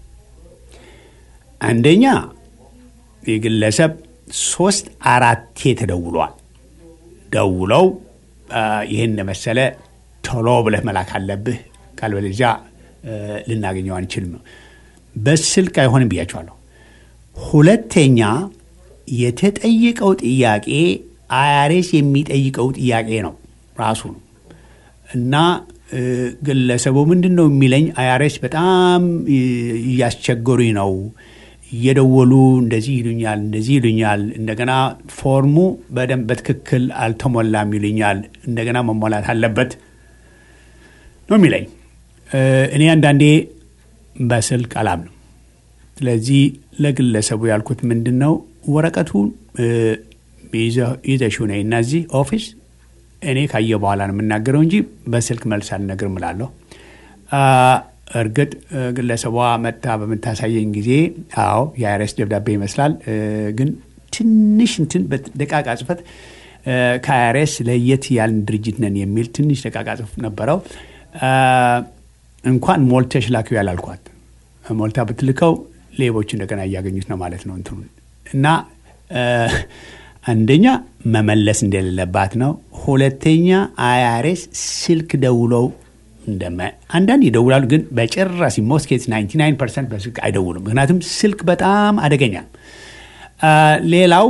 አንደኛ የግለሰብ ሶስት አራቴ ተደውሏል። ደውለው ይህን ለመሰለ ቶሎ ብለህ መላክ አለብህ፣ ካልበለዚያ ልናገኘው አንችልም ነው። በስልክ አይሆንም ብያቸዋለሁ። ሁለተኛ የተጠየቀው ጥያቄ አይአርኤስ የሚጠይቀው ጥያቄ ነው ራሱ ነው እና ግለሰቡ ምንድን ነው የሚለኝ አይአርኤስ በጣም እያስቸገሩኝ ነው፣ እየደወሉ እንደዚህ ይሉኛል እንደዚህ ይሉኛል፣ እንደገና ፎርሙ በደንብ በትክክል አልተሞላም ይሉኛል፣ እንደገና መሞላት አለበት ነው የሚለኝ። እኔ አንዳንዴ በስልክ አላምንም። ስለዚህ ለግለሰቡ ያልኩት ምንድን ነው ወረቀቱን ይዘሽው ነይ እና እዚህ ኦፊስ እኔ ካየ በኋላ ነው የምናገረው እንጂ በስልክ መልስ አልነግርም እላለሁ። እርግጥ ግለሰቧ መታ በምታሳየኝ ጊዜ አዎ የአይአርኤስ ደብዳቤ ይመስላል፣ ግን ትንሽ እንትን በደቃቃ ጽፈት ከአይአርኤስ ለየት ያልን ድርጅት ነን የሚል ትንሽ ደቃቃ ጽፍ ነበረው። እንኳን ሞልተሽ ላኪው ያላልኳት፣ ሞልታ ብትልከው ሌቦች እንደገና እያገኙት ነው ማለት ነው እንትኑ እና አንደኛ መመለስ እንደሌለባት ነው። ሁለተኛ አይአርኤስ ስልክ ደውለው እንደማ አንዳንድ ይደውላሉ፣ ግን በጭራሽ ሞስት ኬዝ ናይንቲ ናይን ፐርሰንት በስልክ አይደውሉም። ምክንያቱም ስልክ በጣም አደገኛ። ሌላው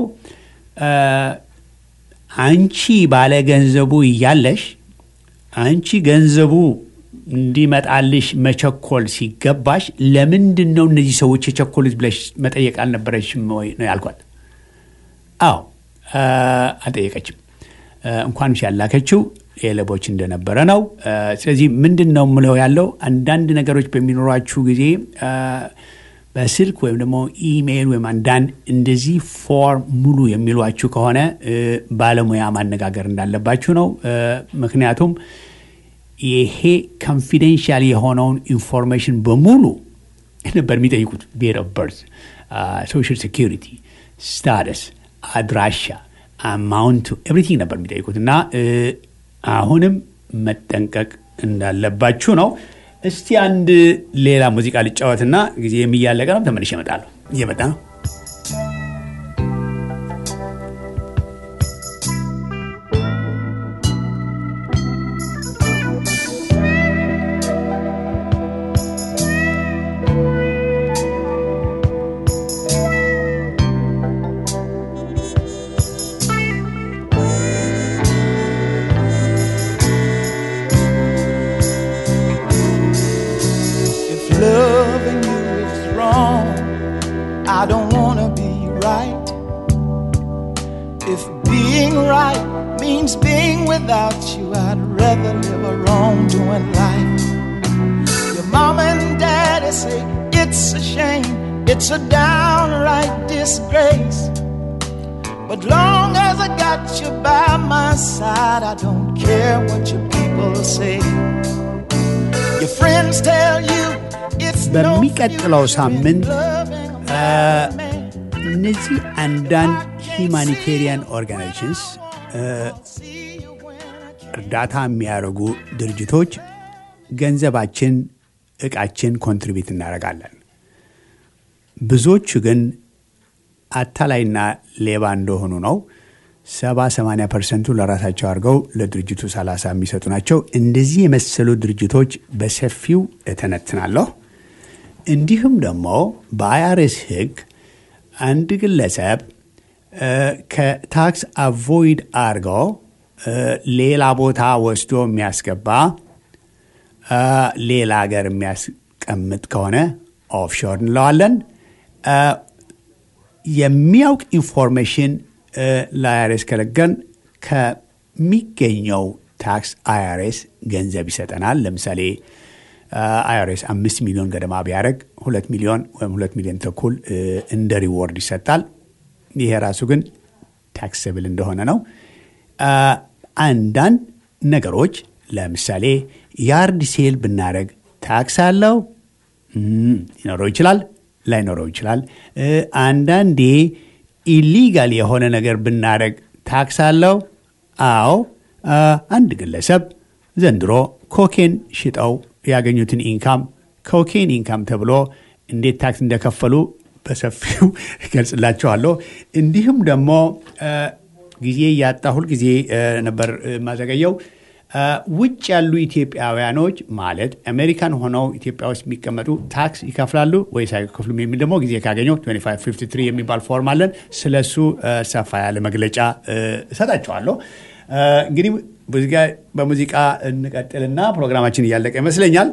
አንቺ ባለ ገንዘቡ እያለሽ አንቺ ገንዘቡ እንዲመጣልሽ መቸኮል ሲገባሽ ለምንድን ነው እነዚህ ሰዎች የቸኮሉት ብለሽ መጠየቅ አልነበረሽም ወይ ነው ያልኳት። አዎ አልጠየቀችም። እንኳንም ሲያላከችው የለቦች እንደነበረ ነው። ስለዚህ ምንድን ነው የምለው ያለው አንዳንድ ነገሮች በሚኖራችሁ ጊዜ በስልክ ወይም ደግሞ ኢሜይል ወይም አንዳንድ እንደዚህ ፎርም ሙሉ የሚሏችሁ ከሆነ ባለሙያ ማነጋገር እንዳለባችሁ ነው። ምክንያቱም ይሄ ኮንፊደንሻል የሆነውን ኢንፎርሜሽን በሙሉ ነበር የሚጠይቁት። ዴት ኦፍ በርዝ፣ ሶሻል ሴኪሪቲ ስታተስ፣ አድራሻ፣ አማውንቱ ኤቭሪቲንግ ነበር የሚጠይቁት እና አሁንም መጠንቀቅ እንዳለባችሁ ነው። እስቲ አንድ ሌላ ሙዚቃ ልጫወትና ጊዜ የሚያለቀ ነው፣ ተመልሼ እመጣለሁ። እየመጣ ነው። It's a downright disgrace. But long as I got you by my side, I don't care what your people say. Your friends tell you it's no በሚቀጥለው ሳምንት እነዚህ አንዳንድ ሂማኒቴሪያን ኦርጋናይዜሽንስ እርዳታ የሚያደርጉ ድርጅቶች ገንዘባችን፣ እቃችን ኮንትሪቢዩት እናደርጋለን። ብዙዎቹ ግን አታላይና ሌባ እንደሆኑ ነው። ሰባ ሰማንያ ፐርሰንቱ ለራሳቸው አድርገው ለድርጅቱ ሰላሳ የሚሰጡ ናቸው። እንደዚህ የመሰሉ ድርጅቶች በሰፊው እተነትናለሁ። እንዲሁም ደግሞ በአይአርኤስ ሕግ አንድ ግለሰብ ከታክስ አቮይድ አድርገው ሌላ ቦታ ወስዶ የሚያስገባ ሌላ ሀገር የሚያስቀምጥ ከሆነ ኦፍሾር እንለዋለን። የሚያውቅ ኢንፎርሜሽን ለአይአርኤስ ከለገን ከሚገኘው ታክስ አይአርኤስ ገንዘብ ይሰጠናል። ለምሳሌ አይአርኤስ አምስት ሚሊዮን ገደማ ቢያደርግ ሁለት ሚሊዮን ወይም ሁለት ሚሊዮን ተኩል እንደ ሪዎርድ ይሰጣል። ይሄ ራሱ ግን ታክስብል እንደሆነ ነው። አንዳንድ ነገሮች ለምሳሌ ያርድ ሴል ብናደርግ ታክስ አለው፣ ሊኖረው ይችላል፣ ላይኖረው ይችላል። አንዳንዴ ኢሊጋል የሆነ ነገር ብናደርግ ታክስ አለው። አዎ፣ አንድ ግለሰብ ዘንድሮ ኮኬን ሽጠው ያገኙትን ኢንካም ኮኬን ኢንካም ተብሎ እንዴት ታክስ እንደከፈሉ በሰፊው ገልጽላቸዋለሁ። እንዲሁም ደግሞ ጊዜ ያጣ ሁል ጊዜ ነበር ማዘገየው ውጭ ያሉ ኢትዮጵያውያኖች ማለት አሜሪካን ሆነው ኢትዮጵያ ውስጥ የሚቀመጡ ታክስ ይከፍላሉ ወይስ አይከፍሉም የሚል ደግሞ ጊዜ ካገኘው ሀያ አምስት ፊፍቲ ትሪ የሚባል ፎርም አለን። ስለሱ ሰፋ ያለ መግለጫ እሰጣቸዋለሁ። እንግዲህ በሙዚቃ እንቀጥልና ፕሮግራማችን እያለቀ ይመስለኛል።